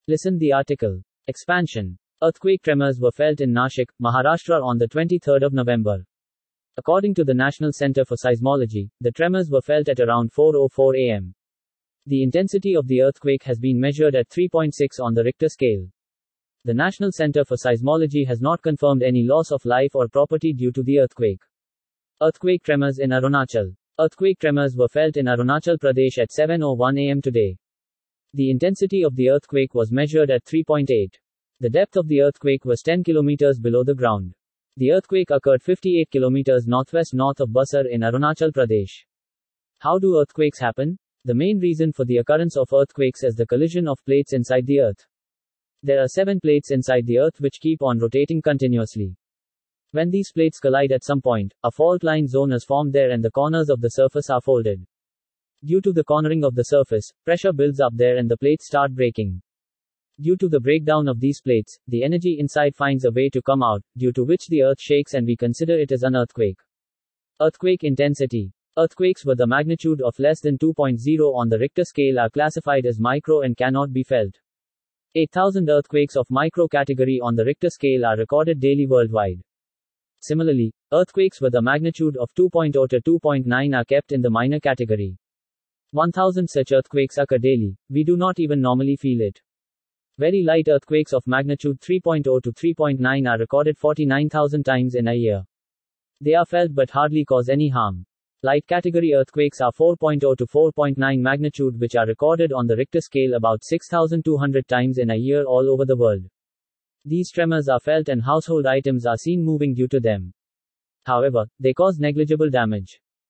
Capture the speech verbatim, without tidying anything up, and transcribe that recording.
Listen the article. Expansion. Earthquake tremors were felt in Nashik, Maharashtra on the twenty-third of November. According to the National Center for Seismology, the tremors were felt at around four oh four a m The intensity of the earthquake has been measured at three point six on the Richter scale. The National Center for Seismology has not confirmed any loss of life or property due to the earthquake. Earthquake tremors in Arunachal. Earthquake tremors were felt in Arunachal Pradesh at seven oh one a m today. The intensity of the earthquake was measured at three point eight. The depth of the earthquake was ten kilometers below the ground. The earthquake occurred fifty-eight kilometers northwest north of Basar in Arunachal Pradesh. How do earthquakes happen? The main reason for the occurrence of earthquakes is the collision of plates inside the earth. There are seven plates inside the earth which keep on rotating continuously. When these plates collide at some point, a fault line zone is formed there and the corners of the surface are folded. Due to the cornering of the surface, pressure builds up there and the plates start breaking. Due to the breakdown of these plates, the energy inside finds a way to come out, due to which the earth shakes and we consider it as an earthquake. Earthquake intensity. Earthquakes with a magnitude of less than two point zero on the Richter scale are classified as micro and cannot be felt. eight thousand earthquakes of micro category on the Richter scale are recorded daily worldwide. Similarly, earthquakes with a magnitude of two point zero to two point nine are kept in the minor category. one thousand such earthquakes occur daily, we do not even normally feel it. Very light earthquakes of magnitude three point zero to three point nine are recorded forty-nine thousand times in a year. They are felt but hardly cause any harm. Light category earthquakes are four point zero to four point nine magnitude which are recorded on the Richter scale about six thousand two hundred times in a year all over the world. These tremors are felt and household items are seen moving due to them. However, they cause negligible damage.